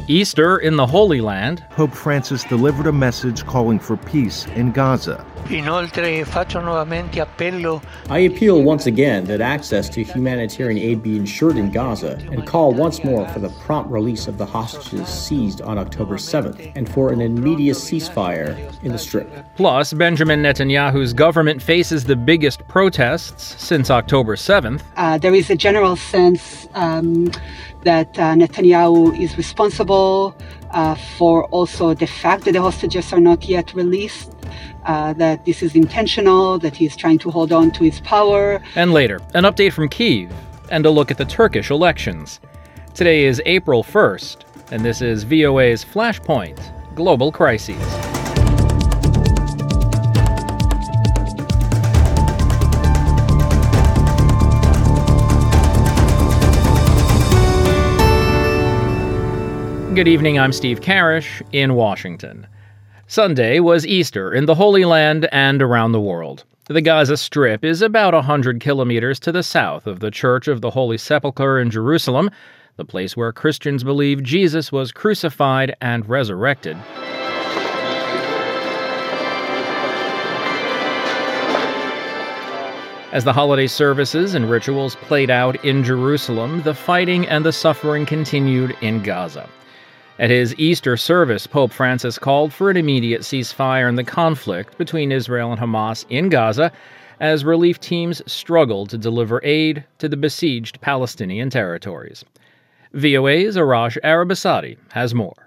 Easter in the Holy Land. Pope Francis delivered a message calling for peace in Gaza. Inoltre, faccio nuovamente appello. I appeal once again that access to humanitarian aid be ensured in Gaza and call once more for the prompt release of the hostages seized on October 7th and for an immediate ceasefire in the Strip. Plus, Benjamin Netanyahu's government faces the biggest protests since October 7th. There is a general sense that Netanyahu is responsible for also the fact that the hostages are not yet released, that this is intentional, that he is trying to hold on to his power. And later, an update from Kyiv and a look at the Turkish elections. Today is April 1st, and this is VOA's Flashpoint Global Crises. Good evening, I'm Steve Karish in Washington. Sunday was Easter in the Holy Land and around the world. The Gaza Strip is about 100 kilometers to the south of the Church of the Holy Sepulchre in Jerusalem, the place where Christians believe Jesus was crucified and resurrected. As the holiday services and rituals played out in Jerusalem, the fighting and the suffering continued in Gaza. At his Easter service, Pope Francis called for an immediate ceasefire in the conflict between Israel and Hamas in Gaza as relief teams struggled to deliver aid to the besieged Palestinian territories. VOA's Arash Arabasadi has more.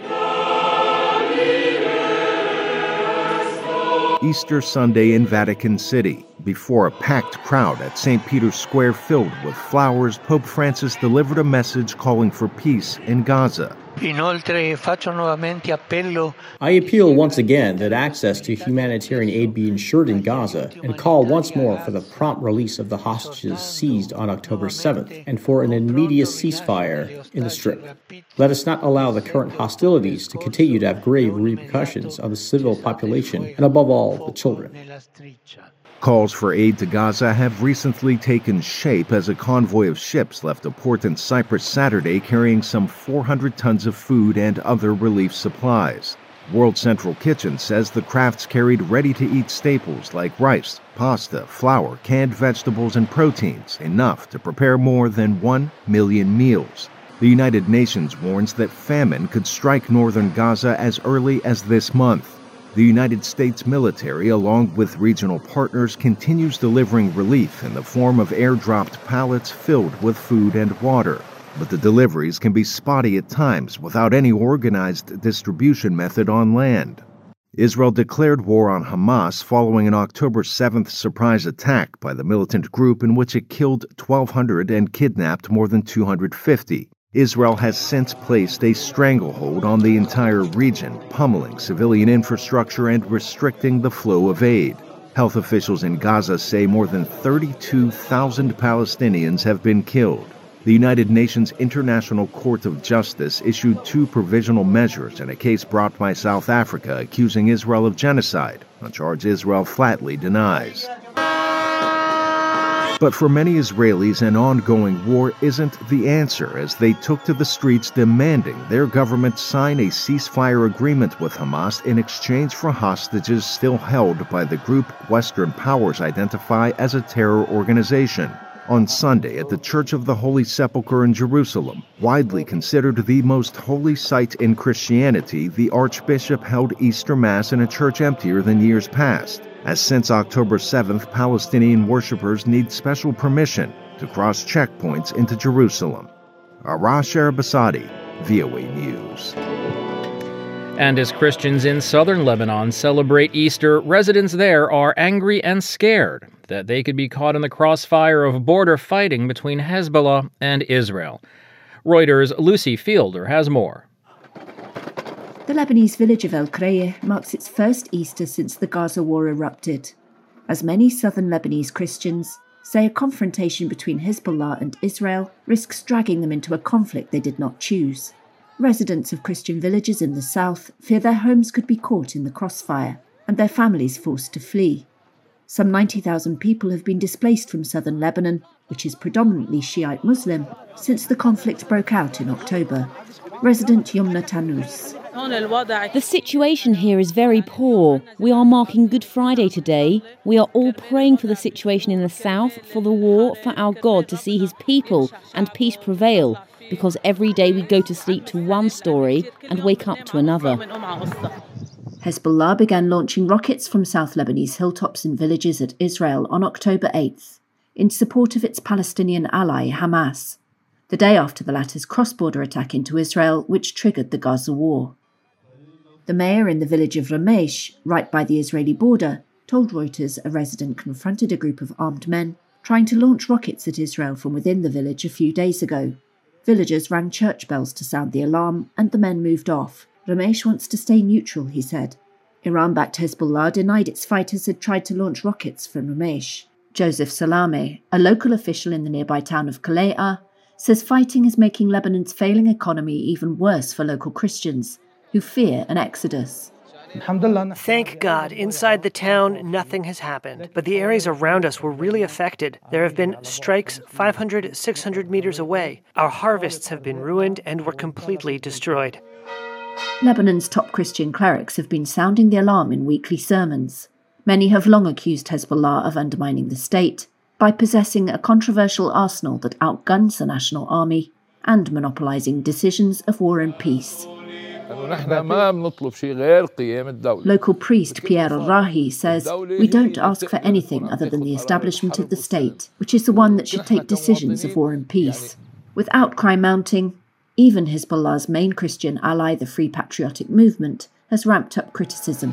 Easter Sunday in Vatican City. Before a packed crowd at St. Peter's Square filled with flowers, Pope Francis delivered a message calling for peace in Gaza. Inoltre, faccio nuovamente appello. I appeal once again that access to humanitarian aid be ensured in Gaza and call once more for the prompt release of the hostages seized on October 7th and for an immediate ceasefire in the Strip. Let us not allow the current hostilities to continue to have grave repercussions on the civil population and, above all, the children. Calls for aid to Gaza have recently taken shape as a convoy of ships left a port in Cyprus Saturday carrying some 400 tons of food and other relief supplies. World Central Kitchen says the crafts carried ready-to-eat staples like rice, pasta, flour, canned vegetables, and proteins, enough to prepare more than 1 million meals. The United Nations warns that famine could strike northern Gaza as early as this month. The United States military, along with regional partners, continues delivering relief in the form of airdropped pallets filled with food and water. But the deliveries can be spotty at times without any organized distribution method on land. Israel declared war on Hamas following an October 7th surprise attack by the militant group in which it killed 1,200 and kidnapped more than 250. Israel has since placed a stranglehold on the entire region, pummeling civilian infrastructure and restricting the flow of aid. Health officials in Gaza say more than 32,000 Palestinians have been killed. The United Nations International Court of Justice issued 2 provisional measures in a case brought by South Africa accusing Israel of genocide, a charge Israel flatly denies. But for many Israelis, an ongoing war isn't the answer, as they took to the streets demanding their government sign a ceasefire agreement with Hamas in exchange for hostages still held by the group Western powers identify as a terror organization. On Sunday at the Church of the Holy Sepulchre in Jerusalem, widely considered the most holy site in Christianity, the Archbishop held Easter Mass in a church emptier than years past, as since October 7th, Palestinian worshippers need special permission to cross checkpoints into Jerusalem. Arash Arabasadi, VOA News. And as Christians in southern Lebanon celebrate Easter, residents there are angry and scared that they could be caught in the crossfire of border fighting between Hezbollah and Israel. Reuters' Lucy Fielder has more. The Lebanese village of El Kreyeh marks its first Easter since the Gaza war erupted. As many southern Lebanese Christians say, a confrontation between Hezbollah and Israel risks dragging them into a conflict they did not choose. Residents of Christian villages in the south fear their homes could be caught in the crossfire and their families forced to flee. Some 90,000 people have been displaced from southern Lebanon which is predominantly Shiite Muslim, since the conflict broke out in October. Resident Yumna Tanous. The situation here is very poor. We are marking Good Friday today. We are all praying for the situation in the south, for the war, for our God to see his people and peace prevail, because every day we go to sleep to one story and wake up to another. Hezbollah began launching rockets from South Lebanese hilltops and villages at Israel on October 8th, in support of its Palestinian ally Hamas, the day after the latter's cross-border attack into Israel, which triggered the Gaza war. The mayor in the village of Ramesh, right by the Israeli border, told Reuters a resident confronted a group of armed men trying to launch rockets at Israel from within the village a few days ago. Villagers rang church bells to sound the alarm, and the men moved off. Ramesh wants to stay neutral, he said. Iran-backed Hezbollah denied its fighters had tried to launch rockets from Ramesh. Joseph Salame, a local official in the nearby town of Kale'a, says fighting is making Lebanon's failing economy even worse for local Christians, who fear an exodus. Thank God, inside the town, nothing has happened. But the areas around us were really affected. There have been strikes 500, 600 meters away. Our harvests have been ruined and were completely destroyed. Lebanon's top Christian clerics have been sounding the alarm in weekly sermons. Many have long accused Hezbollah of undermining the state by possessing a controversial arsenal that outguns the national army and monopolizing decisions of war and peace. Local priest Pierre Rahi says, "We don't ask for anything other than the establishment of the state, which is the one that should take decisions of war and peace." With outcry mounting, even Hezbollah's main Christian ally, the Free Patriotic Movement, has ramped up criticism,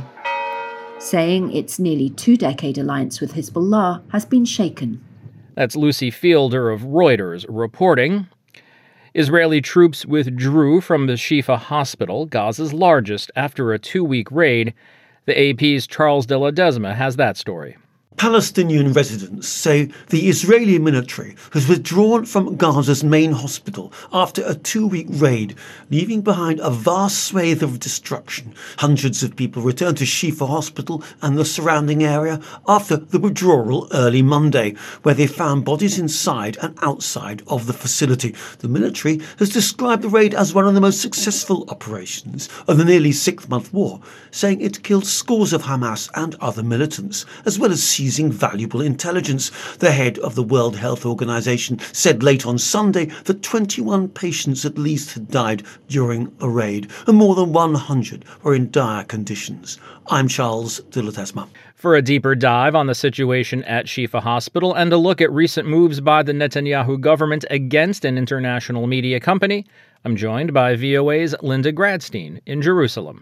saying its nearly two-decade alliance with Hezbollah has been shaken. That's Lucy Fielder of Reuters reporting. Israeli troops withdrew from the Shifa hospital, Gaza's largest, after a 2-week raid. The AP's Charles de Ledesma has that story. Palestinian residents say the Israeli military has withdrawn from Gaza's main hospital after a 2-week raid, leaving behind a vast swathe of destruction. Hundreds of people returned to Shifa Hospital and the surrounding area after the withdrawal early Monday, where they found bodies inside and outside of the facility. The military has described the raid as one of the most successful operations of the nearly 6-month war, saying it killed scores of Hamas and other militants, as well as seizing valuable intelligence. The head of the World Health Organization said late on Sunday that 21 patients at least had died during the raid, and more than 100 were in dire conditions. I'm Charles de Ledesma. For a deeper dive on the situation at Shifa Hospital and a look at recent moves by the Netanyahu government against an international media company, I'm joined by VOA's Linda Gradstein in Jerusalem.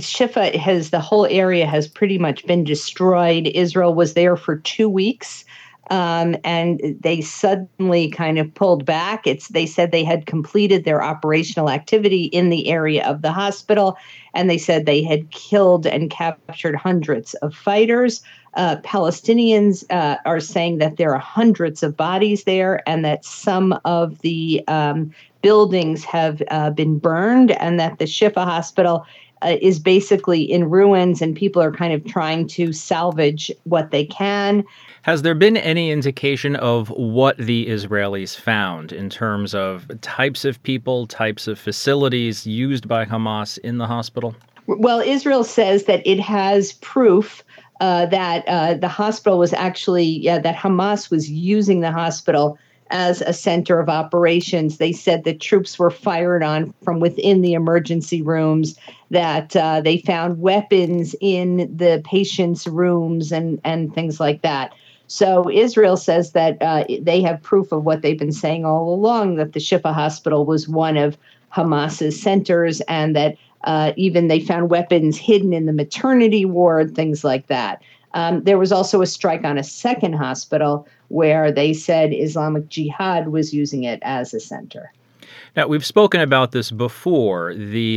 Shifa the whole area has pretty much been destroyed. Israel was there for 2 weeks, and they suddenly kind of pulled back. They said they had completed their operational activity in the area of the hospital, and they said they had killed and captured hundreds of fighters. Palestinians are saying that there are hundreds of bodies there, and that some of the buildings have been burned, and that the Shifa hospital is basically in ruins, and people are kind of trying to salvage what they can. Has there been any indication of what the Israelis found in terms of types of people, types of facilities used by Hamas in the hospital? Well, Israel says that it has proof that the hospital was actually, that Hamas was using the hospital as a center of operations. They said that troops were fired on from within the emergency rooms, that they found weapons in the patients' rooms and things like that. So Israel says that they have proof of what they've been saying all along, that the Shifa hospital was one of Hamas's centers, and that even they found weapons hidden in the maternity ward, things like that. There was also a strike on a second hospital where they said Islamic Jihad was using it as a center. Now, we've spoken about this before, the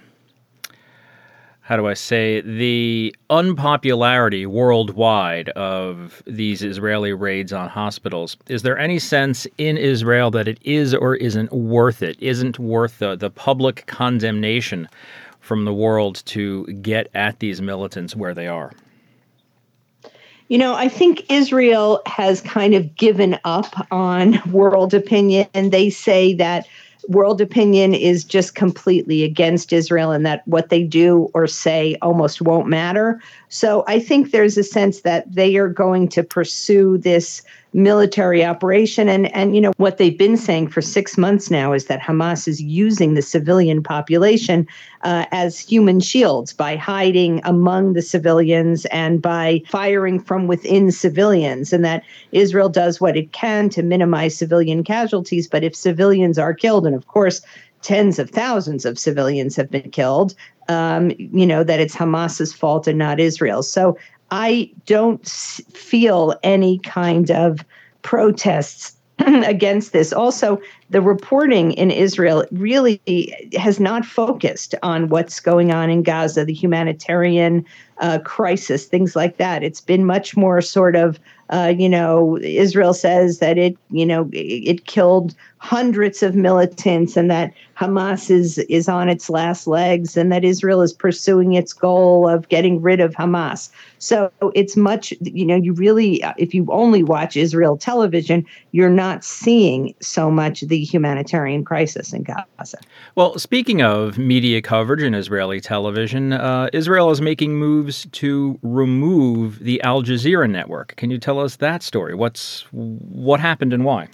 the unpopularity worldwide of these Israeli raids on hospitals. Is there any sense in Israel that it is or isn't worth it, isn't worth the public condemnation from the world to get at these militants where they are? I think Israel has kind of given up on world opinion, and they say that world opinion is just completely against Israel and that what they do or say almost won't matter. So I think there's a sense that they are going to pursue this military operation. And what they've been saying for 6 months now is that Hamas is using the civilian population as human shields by hiding among the civilians and by firing from within civilians, and that Israel does what it can to minimize civilian casualties. But if civilians are killed, and of course, tens of thousands of civilians have been killed, that it's Hamas's fault and not Israel's. So I don't feel any kind of protests against this. Also, the reporting in Israel really has not focused on what's going on in Gaza, the humanitarian crisis, things like that. It's been much more sort of, Israel says that it killed hundreds of militants and that Hamas is on its last legs and that Israel is pursuing its goal of getting rid of Hamas. So it's much, you really, if you only watch Israel television, you're not seeing so much the humanitarian crisis in Gaza. Well, speaking of media coverage in Israeli television, Israel is making moves to remove the Al Jazeera network. Can you tell us that story? What happened and why?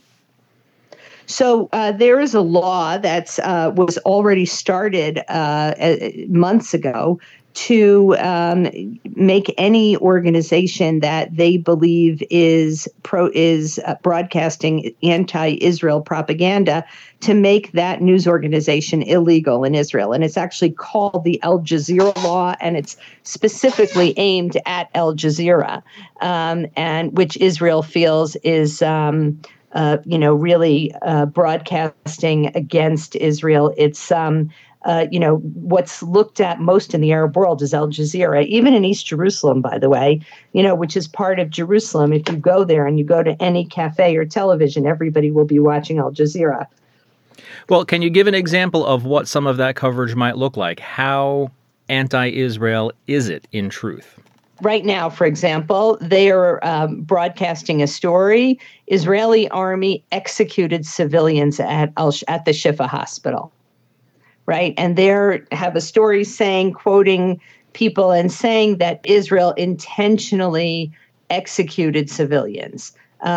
So there is a law that was already started months ago to make any organization that they believe is broadcasting anti-Israel propaganda to make that news organization illegal in Israel. And it's actually called the Al Jazeera Law, and it's specifically aimed at Al Jazeera, and which Israel feels is really broadcasting against Israel. It's what's looked at most in the Arab world is Al Jazeera, even in East Jerusalem, by the way, which is part of Jerusalem. If you go there and you go to any cafe or television, everybody will be watching Al Jazeera. Well, can you give an example of what some of that coverage might look like? How anti-Israel is it in truth? Right now, for example, they are broadcasting a story. Israeli army executed civilians at the Shifa hospital. Right. And they have a story quoting people and saying that Israel intentionally executed civilians.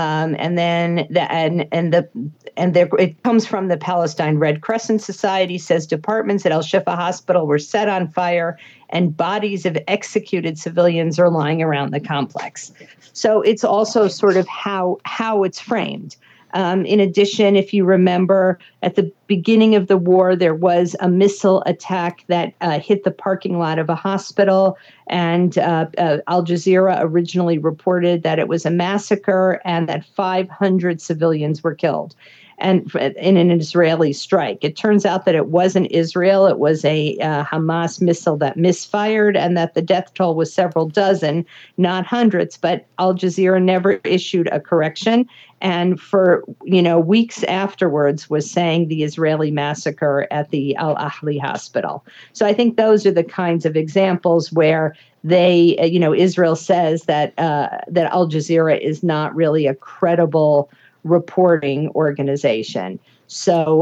It comes from the Palestine Red Crescent Society, says departments at Al Shifa Hospital were set on fire and bodies of executed civilians are lying around the complex. So it's also sort of how it's framed. In addition, if you remember, at the beginning of the war, there was a missile attack that hit the parking lot of a hospital. And Al Jazeera originally reported that it was a massacre and that 500 civilians were killed and in an Israeli strike. It turns out that it wasn't Israel. It was a Hamas missile that misfired and that the death toll was several dozen, not hundreds. But Al Jazeera never issued a correction. And for, weeks afterwards was saying the Israeli massacre at the Al Ahli hospital. So I think those are the kinds of examples where they, Israel says that Al Jazeera is not really a credible reporting organization. So,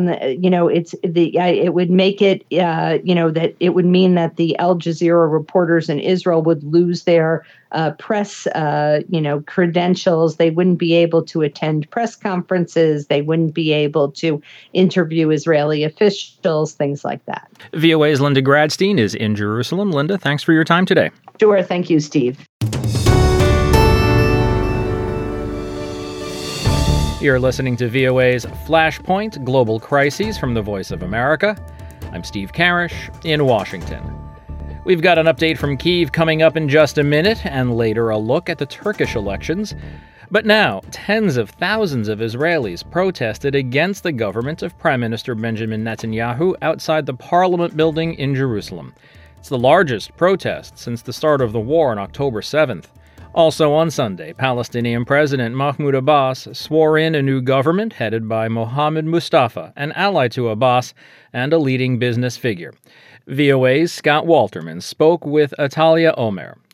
it would make it, that it would mean that the Al Jazeera reporters in Israel would lose their press, credentials. They wouldn't be able to attend press conferences. They wouldn't be able to interview Israeli officials, things like that. VOA's Linda Gradstein is in Jerusalem. Linda, thanks for your time today. Sure. Thank you, Steve. You're listening to VOA's Flashpoint Global Crises from the Voice of America. I'm Steve Karish in Washington. We've got an update from Kyiv coming up in just a minute, and later a look at the Turkish elections. But now, tens of thousands of Israelis protested against the government of Prime Minister Benjamin Netanyahu outside the Parliament building in Jerusalem. It's the largest protest since the start of the war on October 7th. Also on Sunday, Palestinian President Mahmoud Abbas swore in a new government headed by Mohammed Mustafa, an ally to Abbas and a leading business figure. VOA's Scott Walterman spoke with Atalia Omer,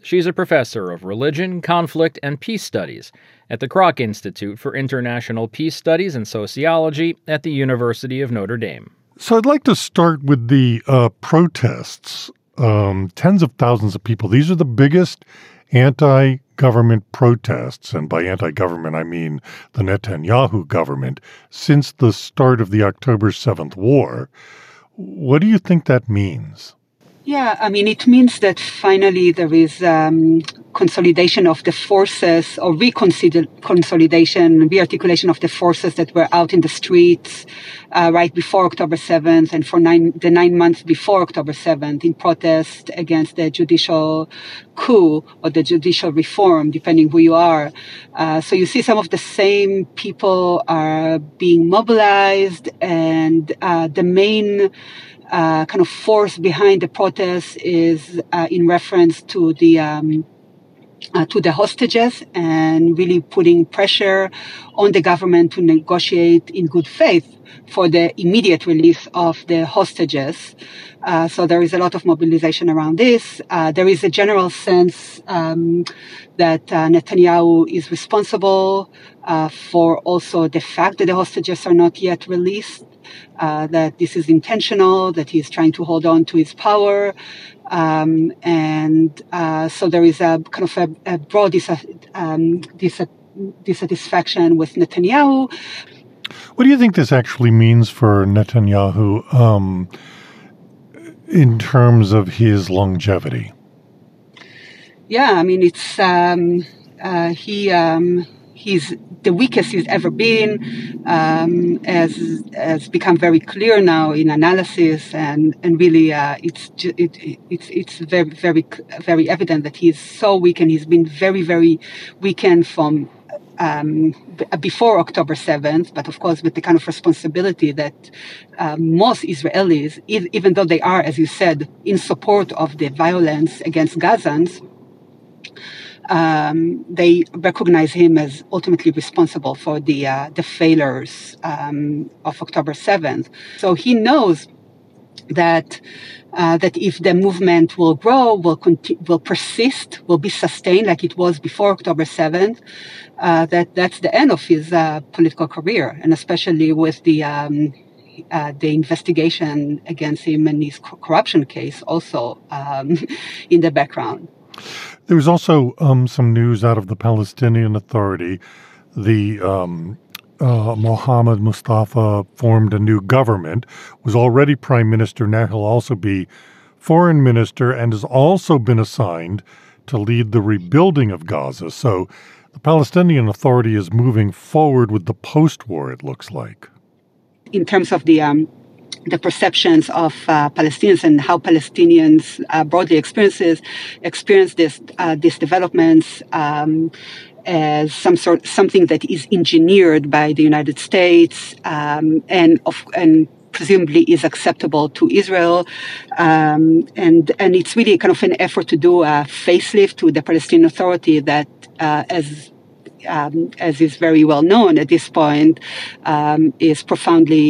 She's a professor of religion, conflict, and peace studies at the Kroc Institute for International Peace Studies and Sociology at the University of Notre Dame. So I'd like to start with the protests. Tens of thousands of people. These are the biggest anti-government protests, and by anti-government I mean the Netanyahu government, since the start of the October 7th war. What do you think that means? Yeah, I mean, it means that finally there is consolidation of the forces, or reconsolidation, rearticulation of the forces that were out in the streets right before October 7th and for the 9 months before October 7th in protest against the judicial coup or the judicial reform, depending who you are. So you see some of the same people are being mobilized, and the main kind of force behind the protest is in reference to the hostages, and really putting pressure on the government to negotiate in good faith for the immediate release of the hostages. So there is a lot of mobilization around this. There is a general sense that Netanyahu is responsible for also the fact that the hostages are not yet released. That this is intentional, that he's trying to hold on to his power. So there is a kind of a broad dissatisfaction with Netanyahu. What do you think this actually means for Netanyahu in terms of his longevity? Yeah, I mean, it's he's the weakest he's ever been, has become very clear now in analysis, and really it's very, very, very evident that he's so weak, and he's been very, very weakened from before October 7th, but of course with the kind of responsibility that most Israelis, even though they are, as you said, in support of the violence against Gazans, they recognize him as ultimately responsible for the failures of October 7th. So he knows that if the movement will grow, will persist, will be sustained like it was before October 7th, that's the end of his political career, and especially with the investigation against him and his corruption case also in the background. There was also some news out of the Palestinian Authority. The Mohammed Mustafa formed a new government, was already prime minister, now he'll also be foreign minister, and has also been assigned to lead the rebuilding of Gaza. So the Palestinian Authority is moving forward with the post-war, it looks like. In terms of the perceptions of Palestinians and how Palestinians broadly experience these developments as something that is engineered by the United States and presumably is acceptable to Israel, and it's really kind of an effort to do a facelift to the Palestinian Authority that as is very well known at this point, is profoundly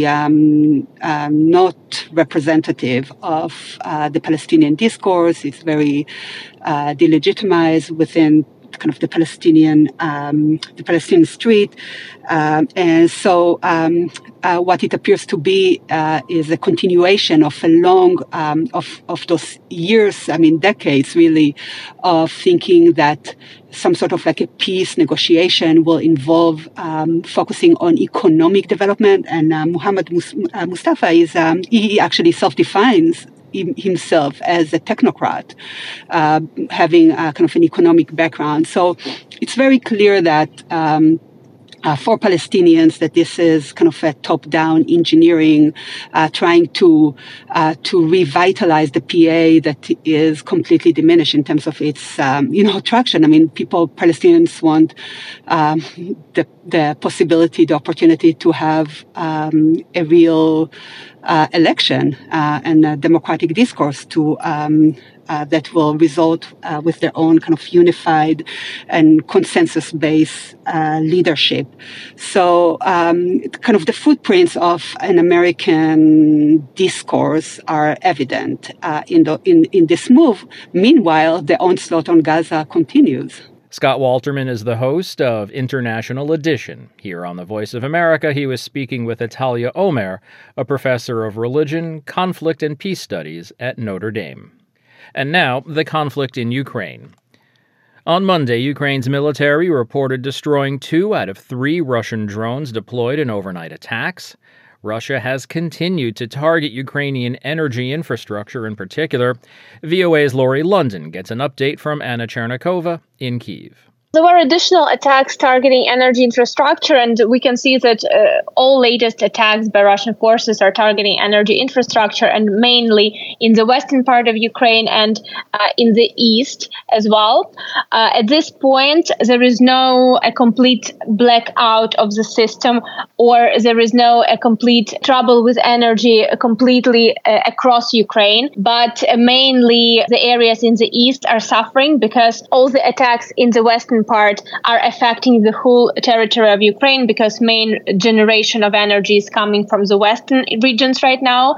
not representative of the Palestinian discourse. It's very delegitimized within kind of the Palestinian street, and so what it appears to be is a continuation of a long of those years, I mean decades really, of thinking that some sort of like a peace negotiation will involve focusing on economic development, and Mohammed Mustafa is he actually self-defines himself as a technocrat, having kind of an economic background. So it's very clear that for Palestinians that this is kind of a top-down engineering, trying to revitalize the PA that is completely diminished in terms of its traction. I mean, Palestinians want the possibility, the opportunity to have a real election and a democratic discourse to that will result with their own kind of unified and consensus-based leadership. So kind of the footprints of an American discourse are evident in this move. Meanwhile, the onslaught on Gaza continues. Scott Walterman is the host of International Edition. Here on The Voice of America, he was speaking with Atalia Omer, a professor of religion, conflict, and peace studies at Notre Dame. And now, the conflict in Ukraine. On Monday, Ukraine's military reported destroying 2 out of 3 Russian drones deployed in overnight attacks. Russia has continued to target Ukrainian energy infrastructure in particular. VOA's Laurie London gets an update from Anna Chernikova in Kyiv. There were additional attacks targeting energy infrastructure, and we can see that all latest attacks by Russian forces are targeting energy infrastructure, and mainly in the western part of Ukraine and in the east as well. At this point, there is no a complete blackout of the system, or there is no a complete trouble with energy completely across Ukraine. But mainly the areas in the east are suffering because all the attacks in the western part are affecting the whole territory of Ukraine, because main generation of energy is coming from the western regions right now,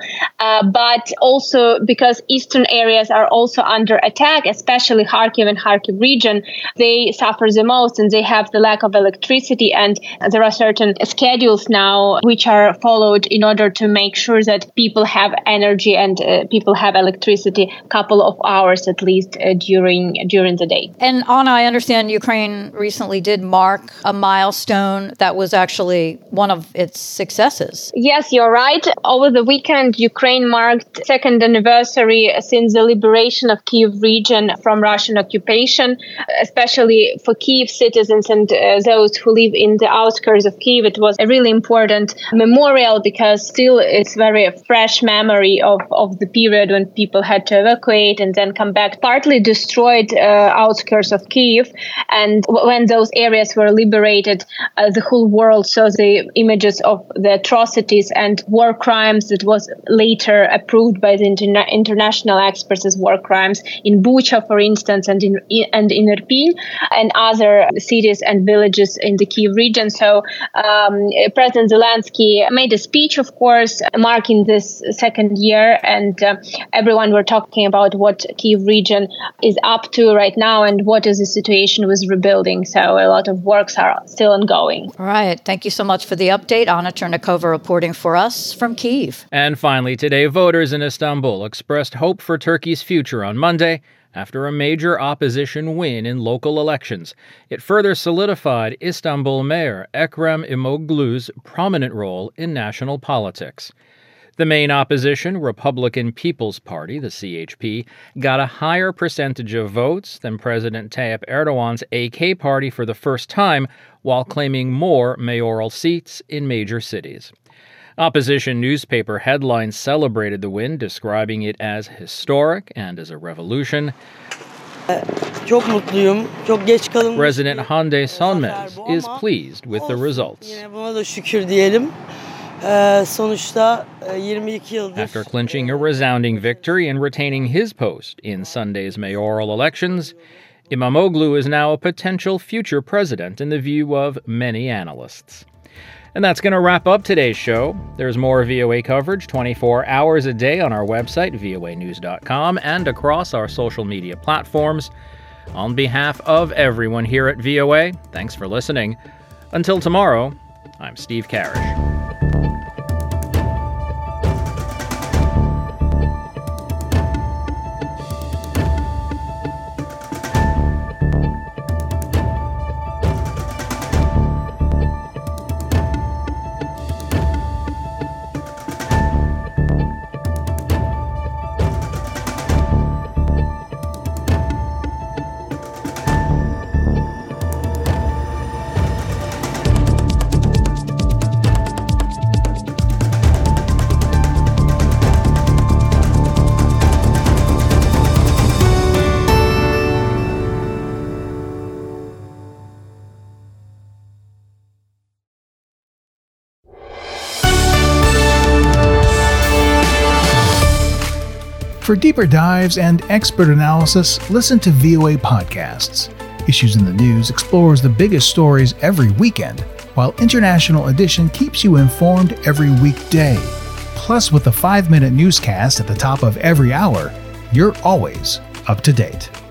but also because eastern areas are also under attack, especially Kharkiv and Kharkiv region. They suffer the most, and they have the lack of electricity, and there are certain schedules now which are followed in order to make sure that people have energy and people have electricity a couple of hours at least during the day. And Anna, I understand Ukraine recently did mark a milestone that was actually one of its successes. Yes, you're right. Over the weekend, Ukraine marked second anniversary since the liberation of Kyiv region from Russian occupation, especially for Kyiv citizens and those who live in the outskirts of Kyiv. It was a really important memorial because still it's very fresh memory of the period when people had to evacuate and then come back, partly destroyed outskirts of Kyiv. And when those areas were liberated, the whole world saw the images of the atrocities and war crimes that was later approved by the international experts as war crimes in Bucha, for instance, and in Irpin and other cities and villages in the Kyiv region. So President Zelensky made a speech, of course, marking this second year, and everyone were talking about what Kyiv region is up to right now and what is the situation with rebuilding. So a lot of works are still ongoing. All right. Thank you so much for the update. Anna Chernikova reporting for us from Kyiv. And finally, today, voters in Istanbul expressed hope for Turkey's future on Monday after a major opposition win in local elections. It further solidified Istanbul Mayor Ekrem İmamoğlu's prominent role in national politics. The main opposition, Republican People's Party, the CHP, got a higher percentage of votes than President Tayyip Erdogan's AK party for the first time, while claiming more mayoral seats in major cities. Opposition newspaper headlines celebrated the win, describing it as historic and as a revolution. President Hande Sönmez is pleased with the results. After clinching a resounding victory and retaining his post in Sunday's mayoral elections, İmamoğlu is now a potential future president in the view of many analysts. And that's going to wrap up today's show. There's more VOA coverage 24 hours a day on our website, voanews.com, and across our social media platforms. On behalf of everyone here at VOA, thanks for listening. Until tomorrow, I'm Steve Karish. For deeper dives and expert analysis, listen to VOA Podcasts. Issues in the News explores the biggest stories every weekend, while International Edition keeps you informed every weekday. Plus, with the 5-minute newscast at the top of every hour, you're always up to date.